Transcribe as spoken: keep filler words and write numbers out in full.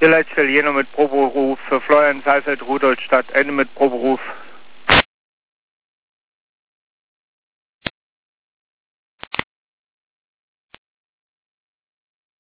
Vielleicht Italiener mit Proberuf für Florian Seifeld, Rudolstadt, Ende mit Proberuf.